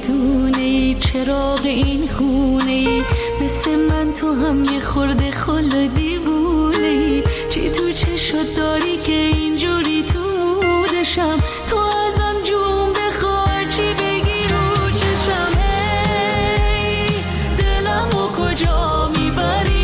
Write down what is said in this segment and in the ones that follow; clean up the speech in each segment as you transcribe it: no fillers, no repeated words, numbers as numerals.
بدونه چراغ این خونه، مثل من تو هم یه خورده خلا دیوونه. چی تو چشات داری که اینجوری تو مودشم؟ تو ازم جون بخوار چی بگی رو چشم؟ هی دلمو کجا میبری؟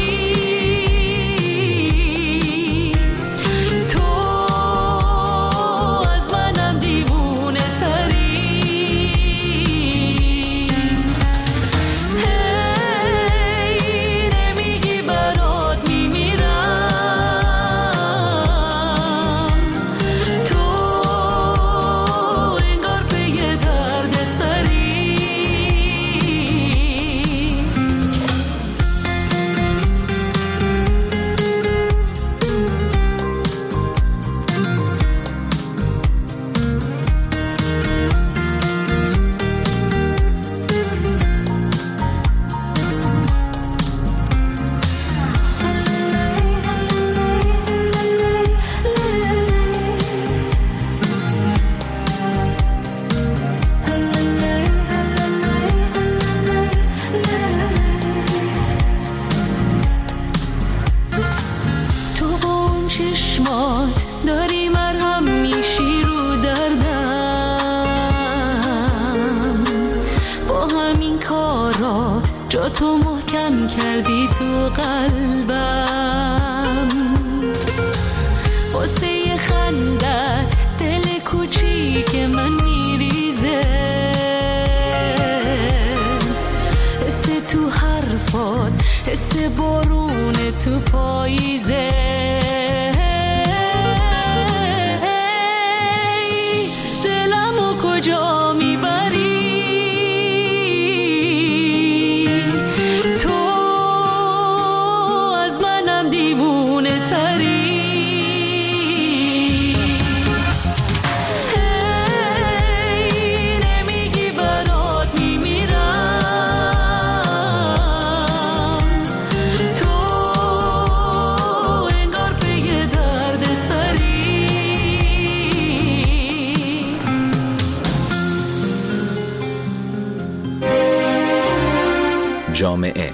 داری مرهم میشی رو دردم، با همین کارا جا تو محکم کردی تو قلبم. واسه خندت دل کوچیک من میریزه، حس تو حرفات حس بارون تو پاییزه. کجا میبری؟ تو از منم دیوونه تری. هی نمیگی برات میمیرم، تو انگار پی درد سری. جامعه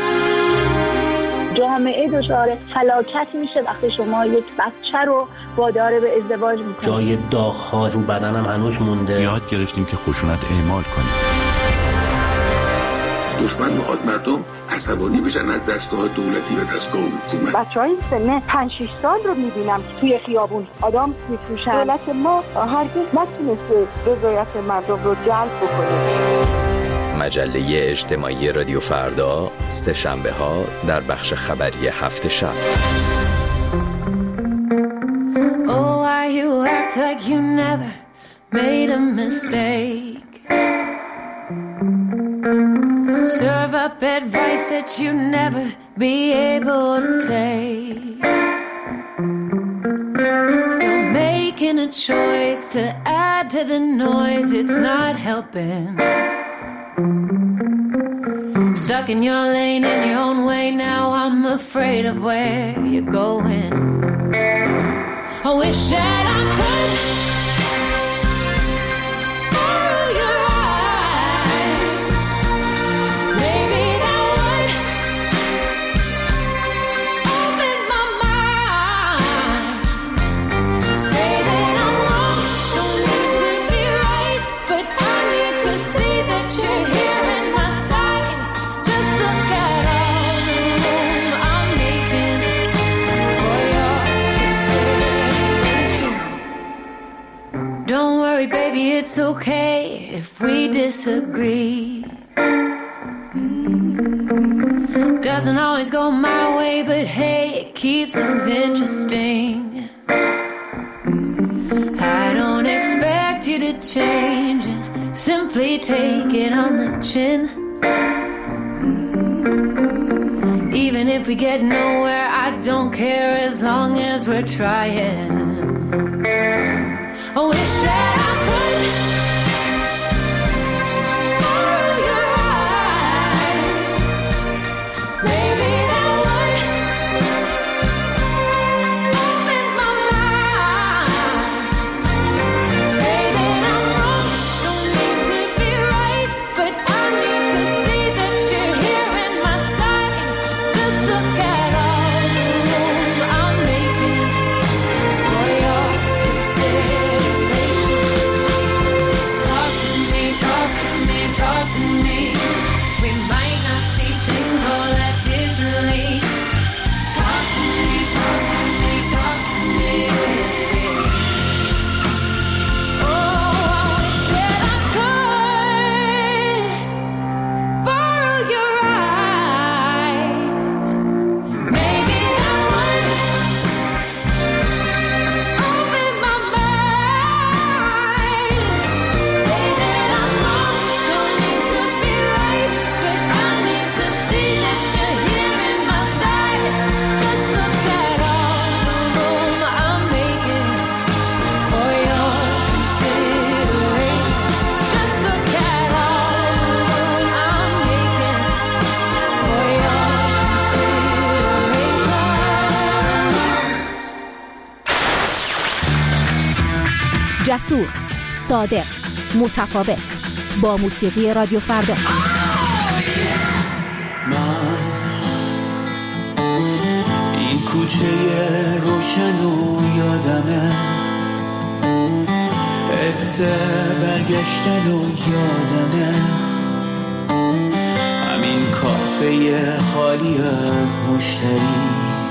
دچار فلاکت میشه وقتی شما یک بچه رو وادار به ازدواج میکنید. جای داغ‌ها رو بدنم هنوز مونده. یاد گرفتیم که خشونت اعمال کنیم. دشمن میخواد مردم عصبانی بشن از دستگاه دولتی و دستگاه حکومت. بچه‌های سن 5-6 سال رو میبینم که توی خیابون آدم میفروشن. دولت ما هرگز نتونسته رضایت مردم رو جلب بکنه. مجله اجتماعی رادیو فردا، سه شنبه ها در بخش خبری هفت شب. Oh, why you act like you never made a mistake? Serve up advice that you never be able to take. You're making a choice to add to the noise, it's not helping. Stuck in your lane in your own way, now I'm afraid of where you're going. I wish that I could borrow your eyes. Maybe that would open my mind. Say that I'm wrong, don't need to be right, but I need to see that you're here in my side. Just look at all the room I'm making for your consideration. Don't worry, baby, it's okay if we disagree. Doesn't always go my way, but hey, it keeps things interesting. I don't expect you to change it, simply take it on the chin. Even if we get nowhere, I don't care as long as we're trying. I wish that I could borrow your eyes. Maybe that would open my mind. Say that I'm wrong, don't need to be right, but talk to me. We might not see things all that differently. Talk to me, talk to me, talk to me. جسور، صادق، متفاوت، با موسیقی رادیو فردا. من این کوچه روشن و یادمه، حس برگشتن و یادمه، همین کافه خالی از مشتری،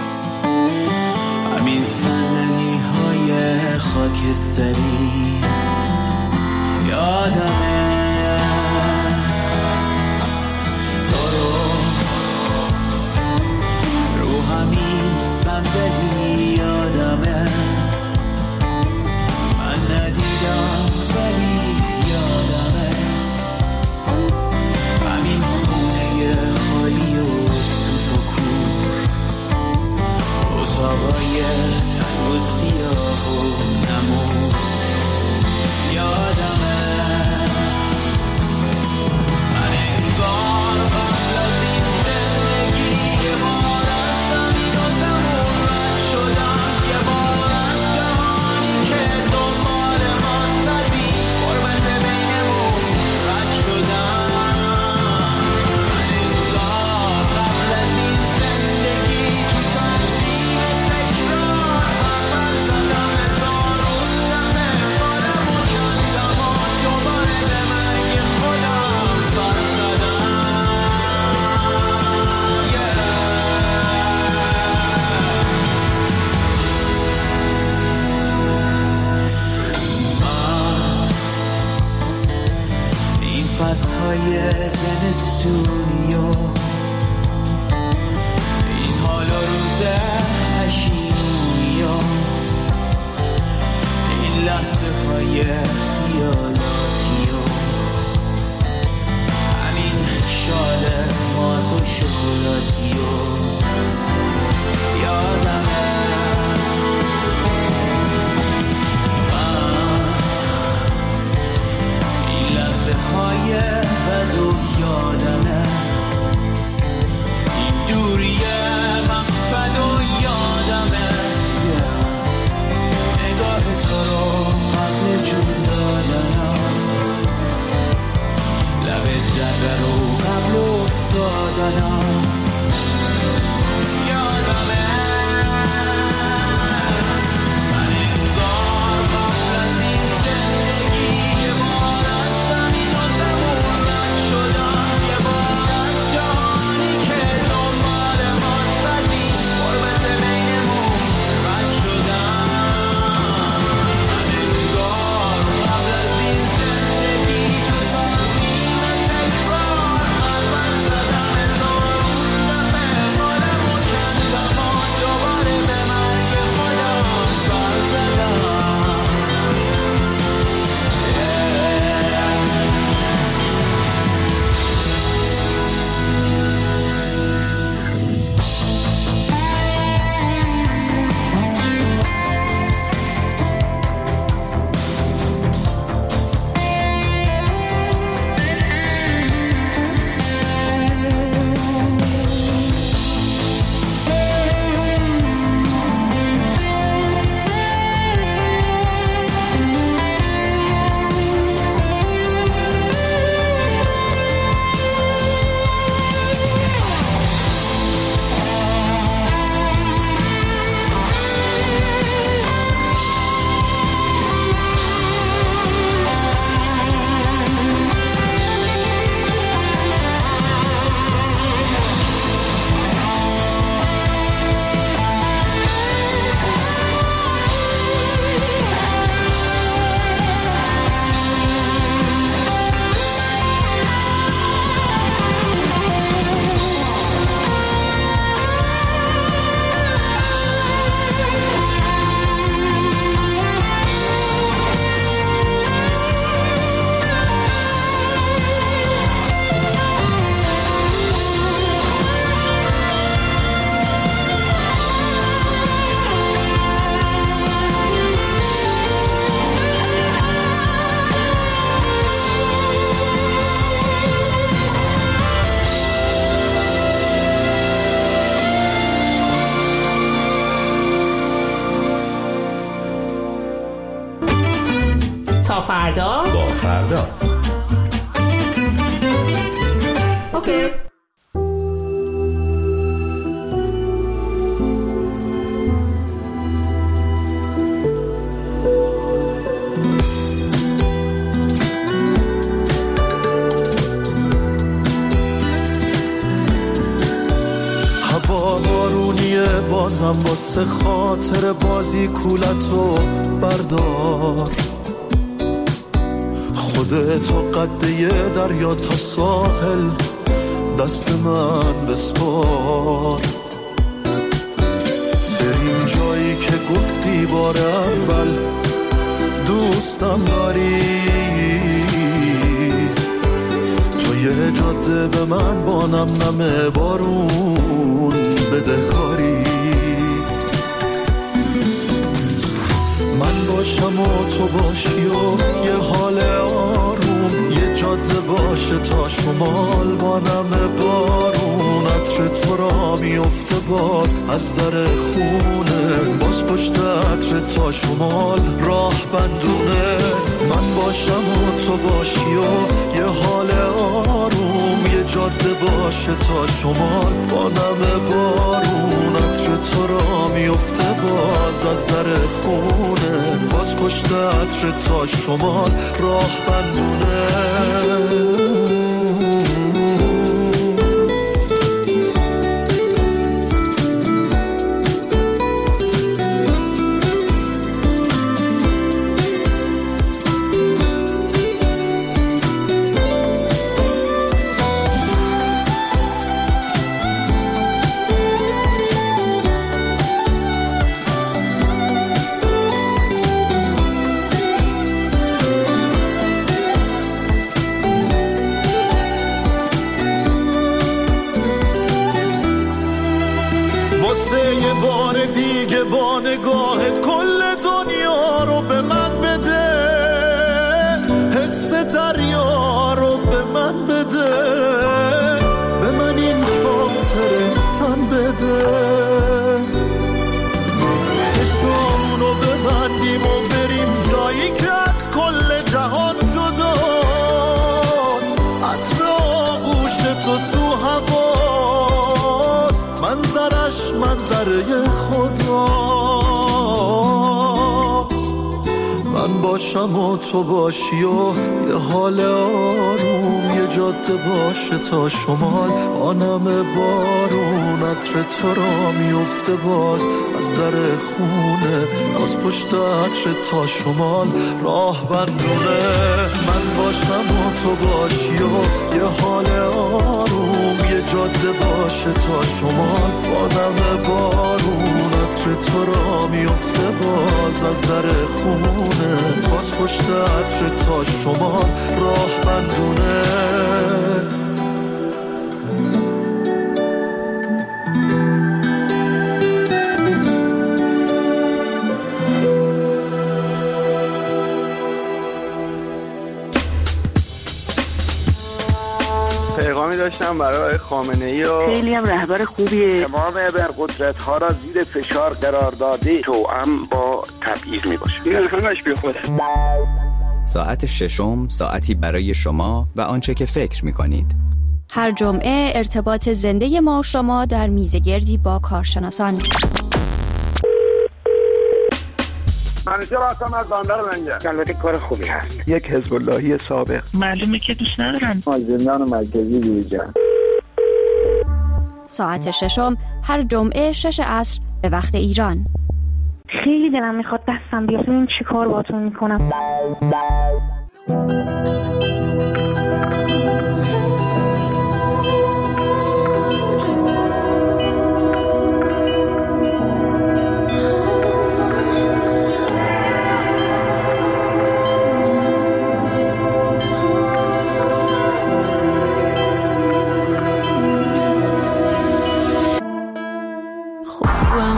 همین صندلی های خاکستری، یادمه تو رو همین صندلی، یادمه من ندیدم ولی یادمه همین خونه خالی و سوت و کور، اتاقای تنگ و سیاه و نمور، یادمه من انگار قبل از این زندگی یه بار از زمین و زمون رد شدم، یه بار از جهانی که دنبال ماست از این غربت بینمون رد شدم، من انگار قبل از این زندگی تو تنظیم تکرار اول زدم هزارون دفعه بارم و کندم و دوباره به مرگ خودم سر زدم. این فصلهای زمستونی و این حال و روز پشیمونی و این لحظه های خیالاتی و همین شال مات و شکلاتی و یادمه این لحظه های بد و یادمه این دوری مقصد و یادمه نگاه تو رو قبل جون دادنم، فردا با فردا. اوکی. هوا بارونیه بازم واسه خاطر بازی کولتو بردار، خودتو قده دریا تا ساحل دست من بسپار، بریم جایی که گفتی بار اول دوستم داری، تو یه جاده به من با نم نم بارون بده کاری، من باشم و تو باشی و یه حال آروم، یه جاده باشه تا شمال با نم بارون، عطر تو را میفته باز از در خونه، باز پشت عطر تا شمال راه بندونه، من باشم و تو باشی و یه حال آروم، یه جاده باشه تا شمال با نم بارون، عطر تو را میفته باز از در خونه، باز پشت عطر تا شمال راه بندونه. با نگاهت کل دنیا رو به من بده، حس دریا رو به من بده، به من این خاطره تن بده، چشامونو ببندیم و بریم جایی که از کل جهان جداست، عطر آغوش تو هواست، منظرش منظره خداست، من باشم و تو باشی و یه حال آروم، یه جاده باشه تا شمال آنم بارون، عطر تو را میفته باز از در خونه، باز پشت عطر تا شمال راه بندونه، من باشم و تو باشی و یه حال آروم، یه جاده باشه تا شمال آنم بارون، عطر تو را میفته باز از در خونه، باز پشت عطر تا شمال راه بندونه. پیغامی داشتم برای خامنه‌ای و خیلی هم رهبر خوبیه، تمام ابرقدرت‌ها را زیر فشار قرار داده، توأم با تبعیض میباشه. این همش بیخوده. ساعت ششم ساعتی برای شما و آنچه که فکر می‌کنید. هر جمعه ارتباط زنده ما و شما در میزگردی با کارشناسان. منیشه راستم از باندر منجه. البته کار خوبی هست. یک حزب اللهی سابق. معلومه که دوست ندارن. زندان مرکزی بیرجن. ساعت ششم هر جمعه 6 عصر به وقت ایران. خیلی دلم میخواد دستم بیاد این چی کار باتون میکنم.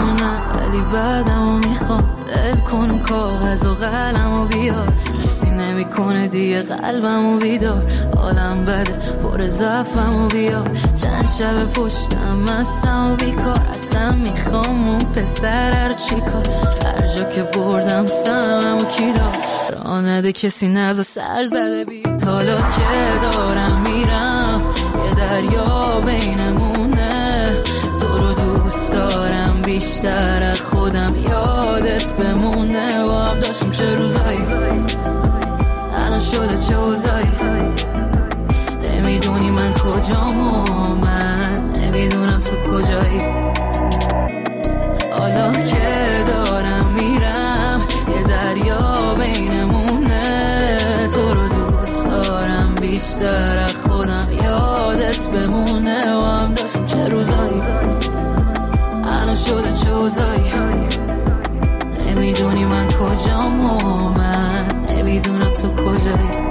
بعدمو میخوام دل کن کاغذ و قلمو بیار، کسی نمیکنه دیگه قلبمو بیدار. حالم بده پر ضعفمو بیار. چند شب پشتم مستم و بیکار. اصلا میخوام اون پسر رو چیکار. هر جا که بردم سممو کی دار. راه نده کسی نزا سر زده بید. حالا که دارم میرم یه دریا بینمونه. تو رو دوست دارم بیشتر از خودم. یادت بمونه و هم داشتیم چه روزایی. الان شده چه اوضاعی. نمیدونی من کجام و من نمیدونم تو کجایی. حالا که دارم میرم یه دریا بینمونه. تو رو دوست دارم بیشتر از خودم. یادت بمونه و هم داشتیم چه روزایی. الان شده چه اوضاعی. نمیدونی من کجام و من نمیدونم تو کجایی.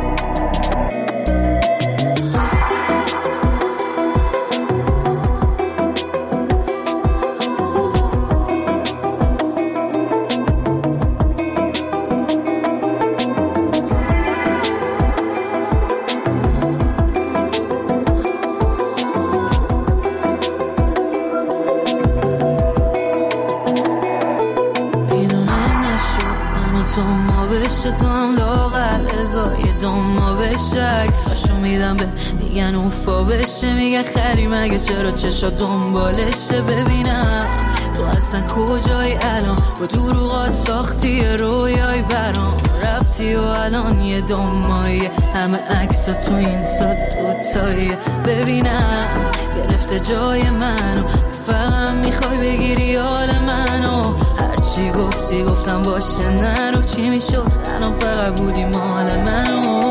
تو هم لاغر ازای دوما بشه. عکساشو میدم به میگن اوفا بشه. میگن خری مگه چرا چشا دنبالشه. ببینم تو اصلا کجایی الان. با دروغات ساختی رویای برام. رفتی و الان یه دومایی. همه عکسا تو این ساد دوتایی. ببینم گرفته جای منو. فقط میخوای بگیری حال منو. هرچی گفتی گفتم باشه نرو. چی میشد الان فقط بودی مال منو.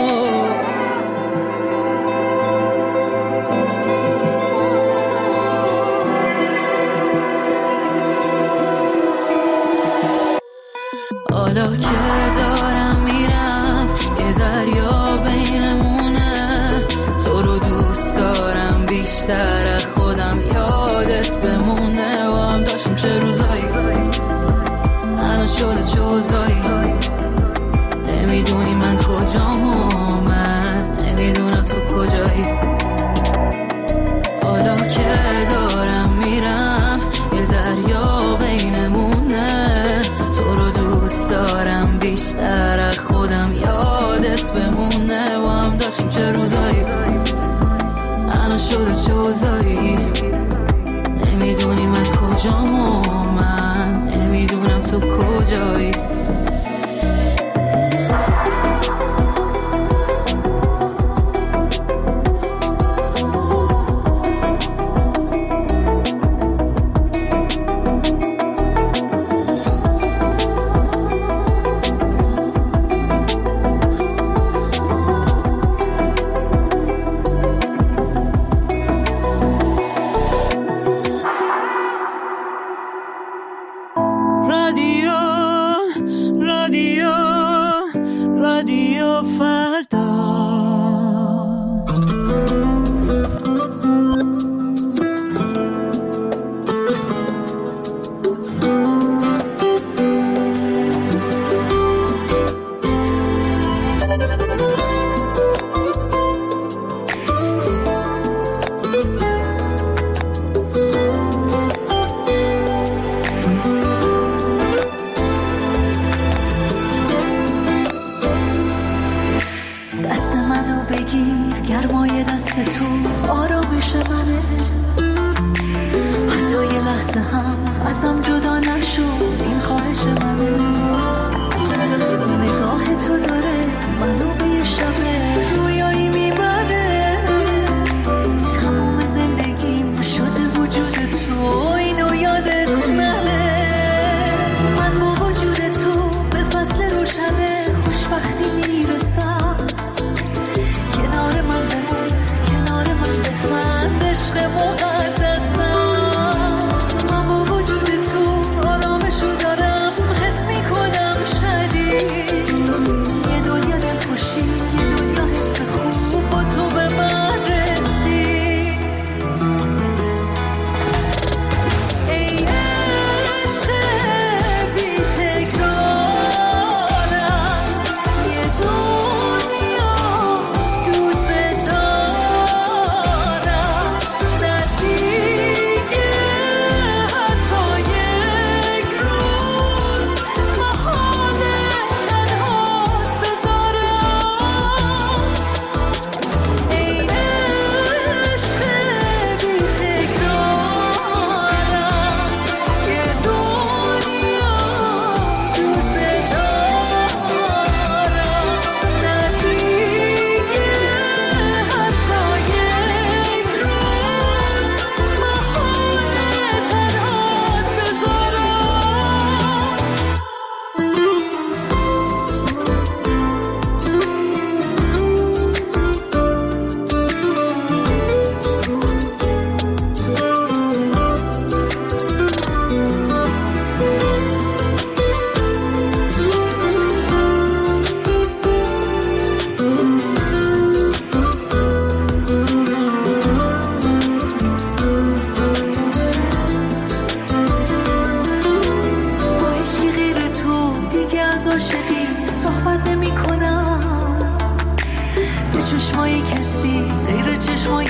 حالا که دارم میرم یه دریا بینمونه. تو رو دوست دارم بیشتر از خودم. یادت بمونه و هم داشتیم چه روزایی. الان شده چه اوضاعی. نمیدونی من کجام و من نمیدونم تو کجایی. حالا که دارم میرم یه دریا بینمونه. تو رو دوست دارم بیشتر از خودم. یادت بمونه و هم داشتیم چه روزایی. الان شده چه اوضاعی. نمیدونی من کجام و من نمیدونم تو کجایی. رادیو فردا. من با وجود تو آرامش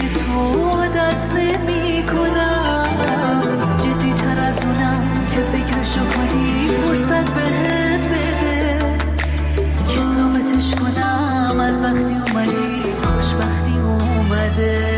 تو عادت نمی کنم، جدی تر از اونم که فکرشو کنی فرصت بهم بده که ثابتش کنم از وقتی اومدی خوشبختی اومده.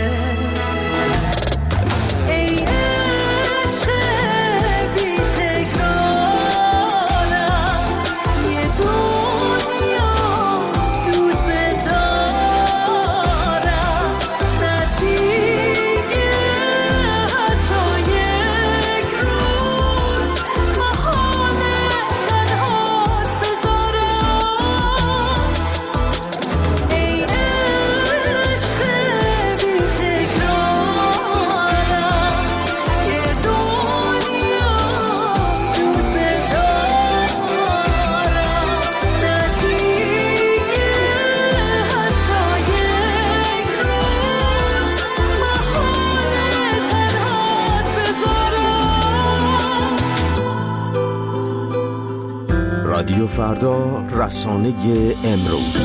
رادیو فردا، رسانه امروز.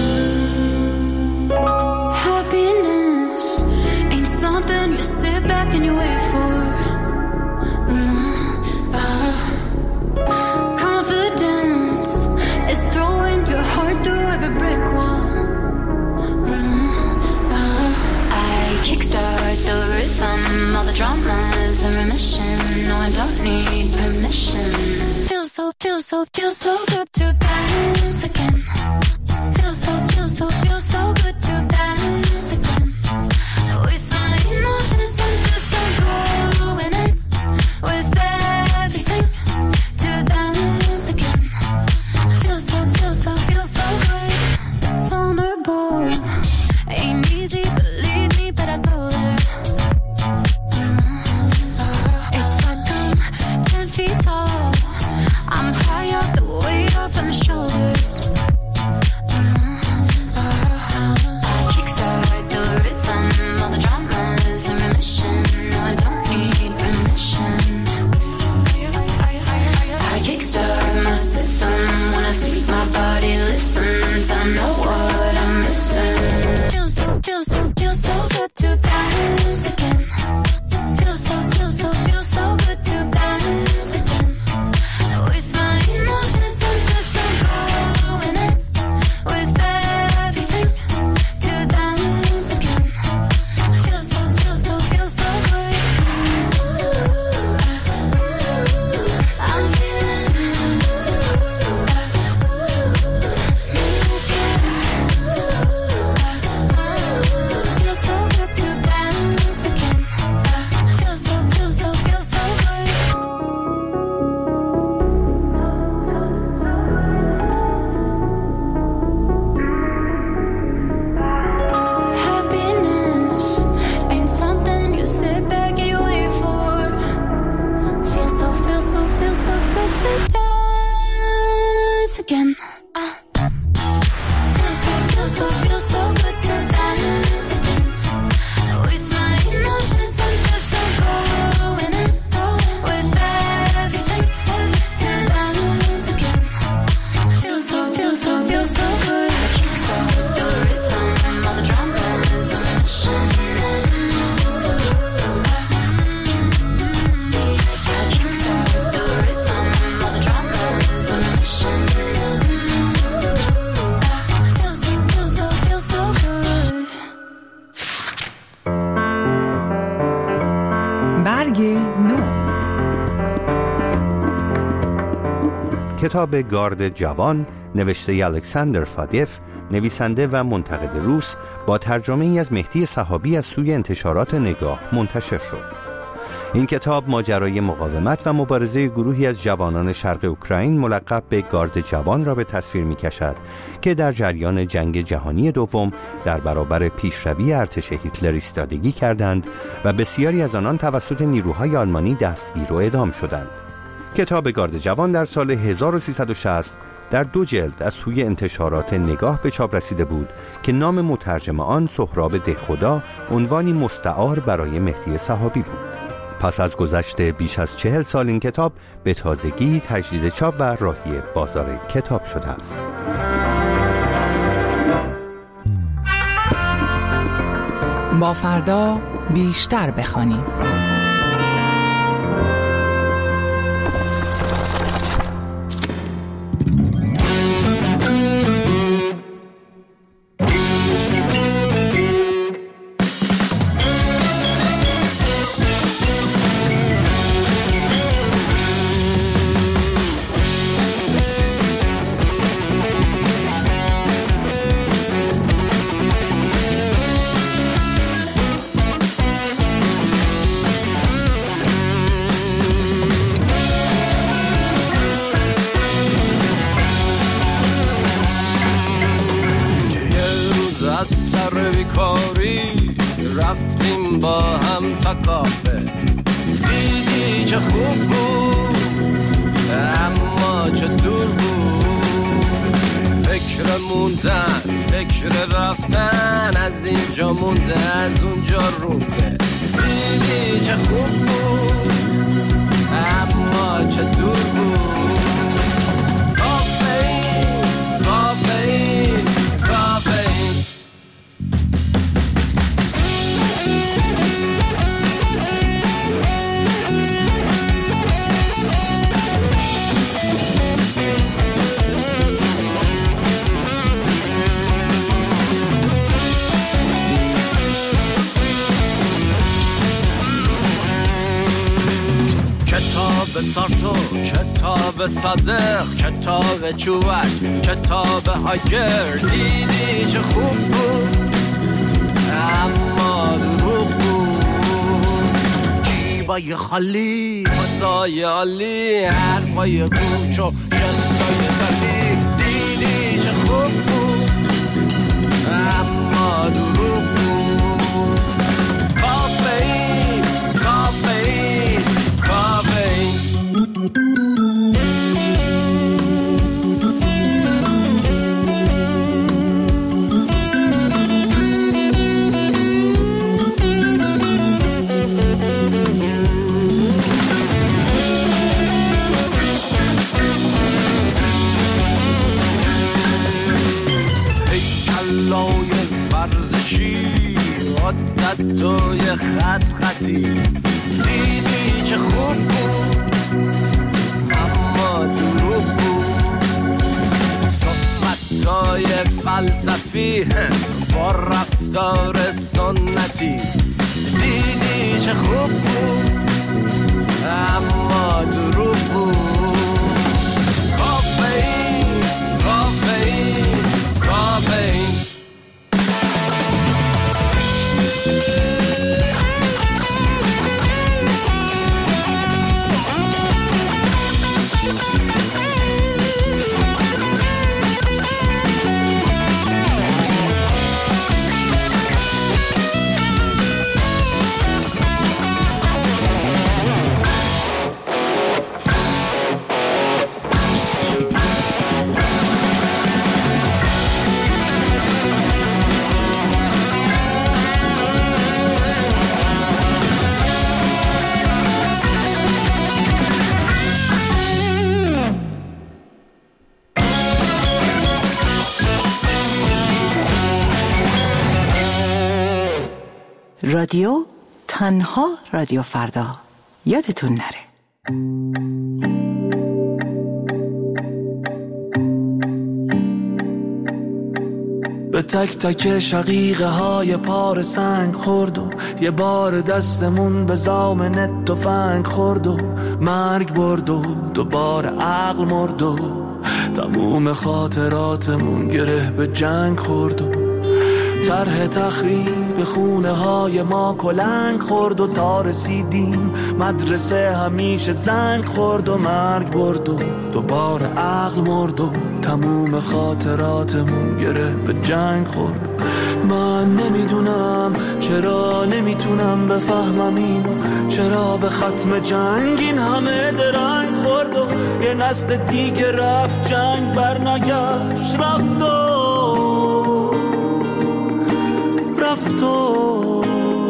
Happiness ain't something you sit back and you wait for. Confidence is throwing your heart through every brick wall. I kickstart the rhythm, all the drama's in remission. No, I don't need permission. Feels so good to dance again. Feels so good to dance again. With my emotions, I'm just going in with everything to dance again. Feels so good. Vulnerable ain't easy, believe me, but I go there. It's like I'm 10 feet tall. I'm high up, the weight off of my shoulders. I kickstart the rhythm, all the drama's in remission. No, I don't need permission. I kickstart my system. When I speak, my body listens. I know what I'm missing. Feels so good to dance again. Feels so good to dance again. With my emotions, I'm just going in with everything to dance again. Feels so good. I'm feeling me again. Feels so good to dance again. Feels so good. Happiness ain't something you sit back and you wait for. Feels so good to dance again. Feels so good to dance again. With my emotions, I'm just going in with everything to dance again. Feels so good. I kickstart the rhythm, all the drama's in remission. I kickstart the rhythm, all the drama's in remission. Feels so good. برگ نو. کتاب گارد جوان نوشته الکساندر فادیف، نویسنده و منتقد روس، با ترجمه ای از مهدی صحابی از سوی انتشارات نگاه منتشر شد. این کتاب ماجرای مقاومت و مبارزه گروهی از جوانان شرق اوکراین ملقب به گارد جوان را به تصویر می‌کشد که در جریان جنگ جهانی دوم در برابر پیشروی ارتش هیتلر ایستادگی کردند و بسیاری از آنان توسط نیروهای آلمانی دستگیر و اعدام شدند. کتاب گارد جوان در سال 1360 در 2 جلد از سوی انتشارات نگاه به چاپ رسیده بود که نام مترجم آن سهراب دهخدا عنوانی مستعار برای مهدی صحابی بود. پس از گذشت بیش از 40 سال این کتاب به تازگی تجدید چاپ و راهی بازار کتاب شده است. با فردا بیشتر بخوانیم. رفتیم با هم تا کافه، دیدی چه خوب بود اما چه دور بود. فکر موندن، فکر رفتن، از اینجا مونده از اونجا رونده. دیدی چه خوب بود اما چه دور بود. کافئین، کافئین، کافئین. کتاب سارتو، کتاب صادق، کتاب چوبک، کتاب هاگر. دیدی چه خوب بود اما دروغ بود. جیبای خالی، واسای عالی، حرفای گوش و جستای دلی. دیدی چه خوب بود اما دروغ بود. کافئین، کافئین، کافئین. هیکلای ورزشی، عددهای خط خطی. دیدی چه خوب بود اما دروغ بود. صحبتای فلسفی با رفتار سنتی. دیدی چه خوب بود اما دروغ بود. کافئین، کافئین، کافئین. رادیو تنها رادیو فردا، یادتون نره. به تک تک شقیقه های پار سنگ خورد و یه بار دستمون به زامن تفنگ خورد و مرگ برد و دوباره عقل مرد و تموم خاطراتمون گره به جنگ خورد و طرح تخریب خونه های ما کلنگ خورد و تا رسیدیم مدرسه همیشه زنگ خورد و مرگ برد و دوباره عقل مرد و تموم خاطراتمون گره به جنگ خورد. من نمیدونم چرا نمیتونم بفهمم اینو، چرا به ختم جنگ این همه درنگ خورد و یه نسل دیگه رفت جنگ برنگشت، رفت و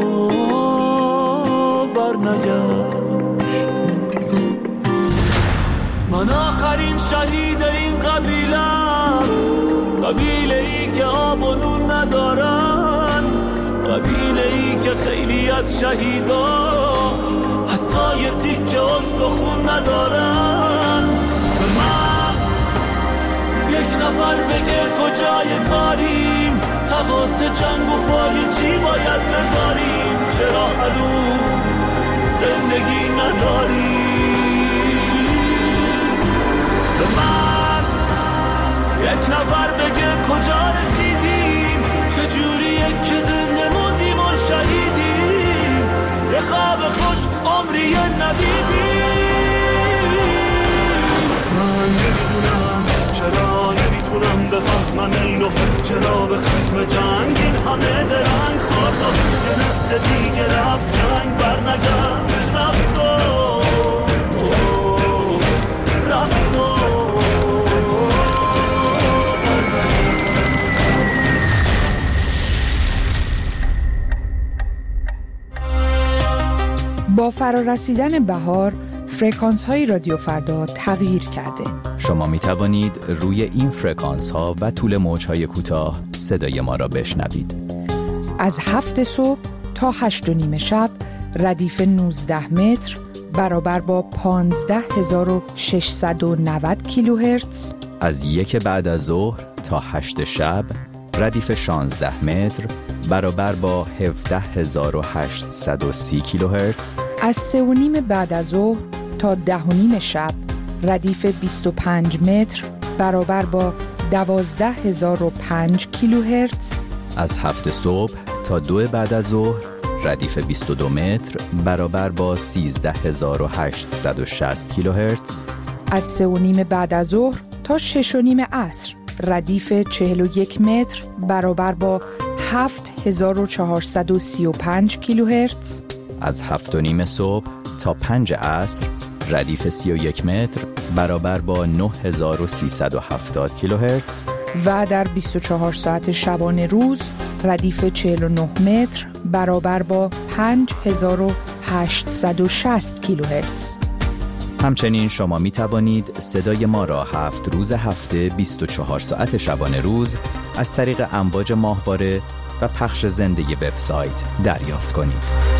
برنگشت. من آخرین شهید این قبیله‌ام، قبیله ای که آب و نون ندارن، قبیله ای که خیلی یکی از شهیداش حتی یه تیکه استخون ندارن. به من یک نفر بگه کجای کاریم، تقاس جنگ و پای چی باید بذاریم، چرا هنوز زندگی نداریم. به من یک نفر بگه کجا رسیدیم، چجوریه که زنده موندیم و شهیدیم، یه خواب خوش عمری ندیدیم. من نمیدونم چرا نمیتونم بفهمم اینو، چرا به ختم جنگ این همه درنگ خواهد، یه نسل دیگه رفت جنگ برنگشت، رفت و رفت و با فرارسیدن بهار فرکانس های رادیو فردا تغییر کرده. شما می توانید روی این فرکانس ها و طول موج های کوتاه صدای ما را بشنوید. از 7 صبح تا 8:30 شب ردیف 19 متر برابر با 15690 کیلوهرتز. از 1 بعد از ظهر تا 8 شب ردیف 16 متر برابر با 17830 کیلوهرتز. از 3:30 بعد از ظهر تا 10:30 شب ردیف 25 متر برابر با 12005 کیلوهرتز. از 7 صبح تا 2 بعد از ظهر ردیف 22 متر برابر با 13860 کیلوهرتز. از 3:30 بعد از ظهر تا 6:30 عصر ردیف 41 متر برابر با 7435 کیلوهرتز. از 7:30 صبح تا 5 عصر ردیف 31 متر برابر با 9370 کیلوهرتز. و در 24 ساعت شبانه روز ردیف 49 متر برابر با 5860 کیلوهرتز. همچنین شما می توانید صدای ما را 7 روز هفته 24 ساعت شبانه روز از طریق امواج ماهواره و پخش زنده وبسایت دریافت کنید.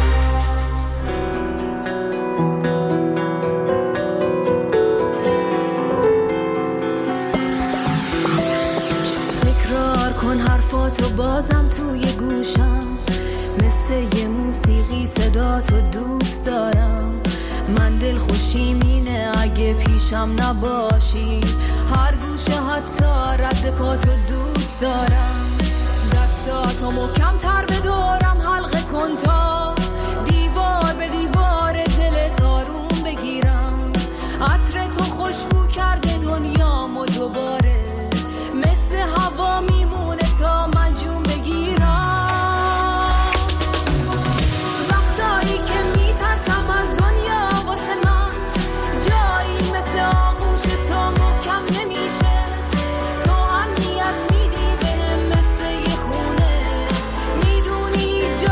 تکرار کن حرفاتو بازم توی گوشم، مثل یه موسیقی صداتو دوست دارم. من دل خوشیم اینه اگه پیشم نباشی، هر گوشه حتی رد پاتو دوست دارم. دستاتو محکم تر به دورم حلقه کن تا دیوار به دیوار دلت آروم بگیرم. عطر تو خوشبو کرده دنیامو دوباره، مثل هوا میمونه تا من جون بگیرم. وقتایی که میترسم از دنیا واسه من جایی مثل آغوش تو محکم نمیشه. تو امنیت میدی بهم مثل یه خونه، میدونی جا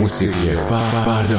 موسیقی فردا.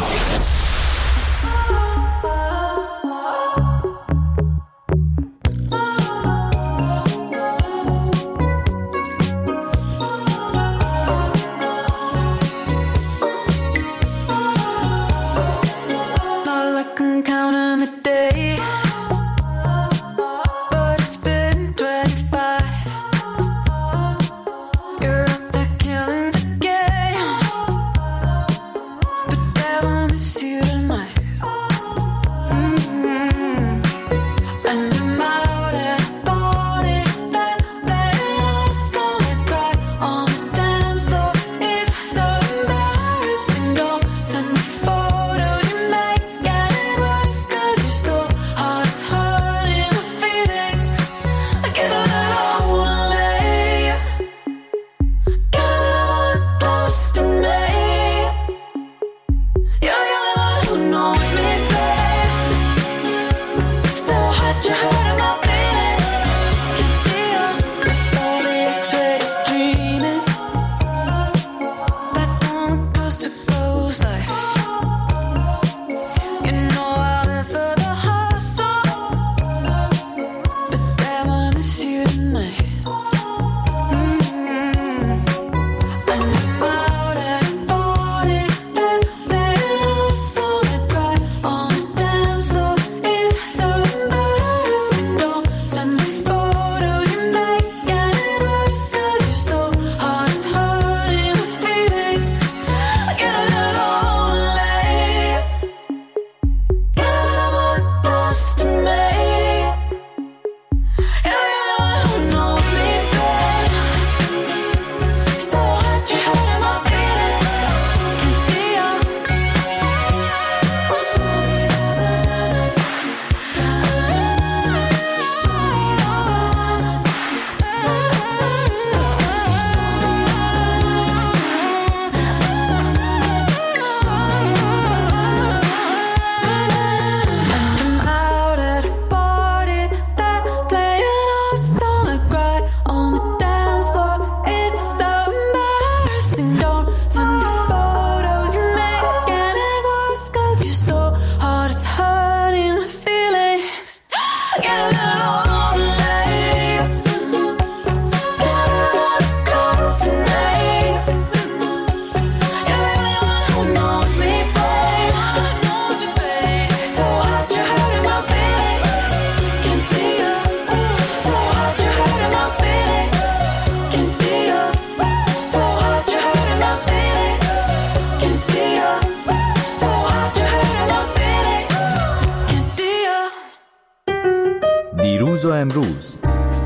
دیروز و امروز،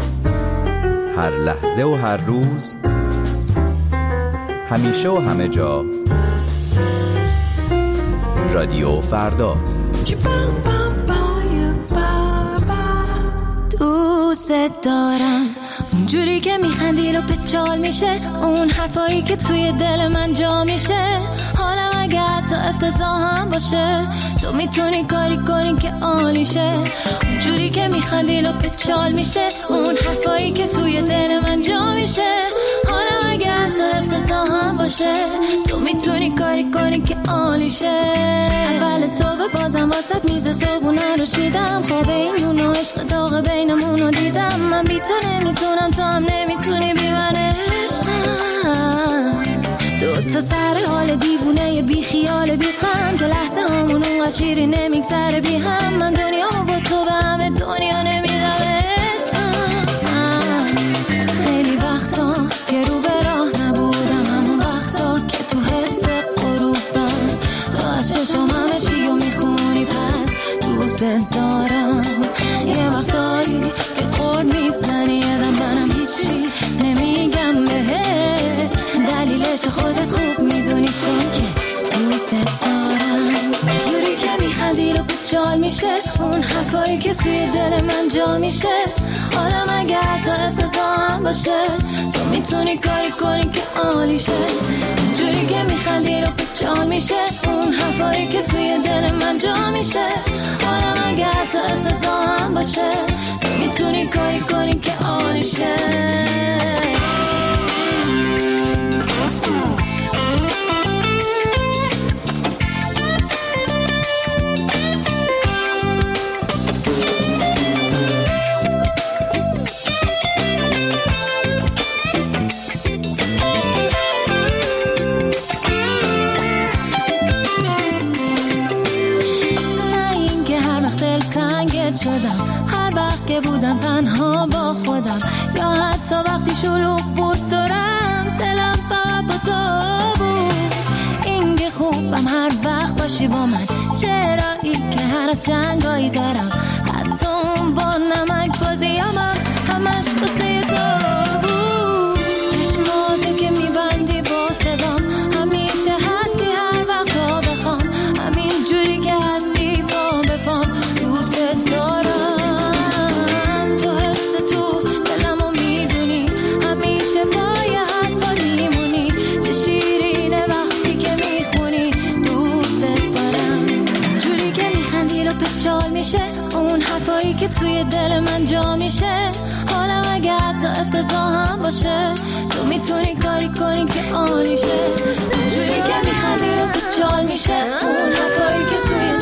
هر لحظه و هر روز، همیشه و همه جا، رادیو فردا. دوست دارم اونجوری که میخندی رو پچال میشه، اون حرفایی که توی دل من جا میشه. حالم اگه حتی افتضاح هم باشه، تو میتونی کاری کنی که عالیشه. اونجوری که میخندی رو پچال میشه، اون حرفایی که توی دل من جا میشه. حالم اگه حتی افتضاح هم باشه، تو میتونی کاری کنی که عالیشه. اول صبح بازم واسط میز صبحونه رو چیدم، خواب این نون و عشق داغ بینمون رو دیدم. من بی تو نمیتونم، تو هم نمیتونی بی من عشقم. دو تا سر حال دیوونه بی خیال بی غم، که لحظه همون اونقدر چیری نمیگذره بی هم. من دنیامو با تو به همه دنیا نمیدم عشقم. خیلی وقتا یه رو به راه نبودم، همون وقتا که تو حس غروبم. تو از چشم همه چی رو میخونی، پس دوست دارم. یه وقتایی که قول میزنی یدم، منم هیچی نمیگم بهت. دلیلش خودت خوب میدونی، چون که دوست دارم. اونجوری که میخندی رو بچال میشه، اون حرفایی که توی دل من جا میشه. حالم اگه حتی افتضاح هم باشه، تو میتونی کاری کنی که عالیشه. اونجوری که میخندی رو بچال میشه، اون حرفایی که توی دل من جا میشه. حالم اگه حتی افتضاح هم باشه، تو میتونی کاری کنی که عالیشه. شدم هر وقت که بودم تنها با خودم، یا حتی وقتی شلوغ بود دورم دلم فقط با تو بود. این که خوبم هر وقت باشی با من، چرایی که هر از جنگایی دارم، حتی اون با نمک بازیامم همش بسه تو بود. چشماتو که میبندی با صدام، همیشه هستی هر وقت تا بخوام، همین جوری که هستی با بپام دوست دارم. تو حس تو دلمو میدونی، همیشه پای حرفات میمونی، چه شیرینه وقتی که میخونی دوست دارم. جوری که میخندی رو پچال میشه اون حرفایی که توی دل من جا میشه، حالم اگه حتی افتضاح هم باشه تو میتونی کاری کنی که عالی شه. جوری که میخندی رو پچال میشه اون حرفایی که توی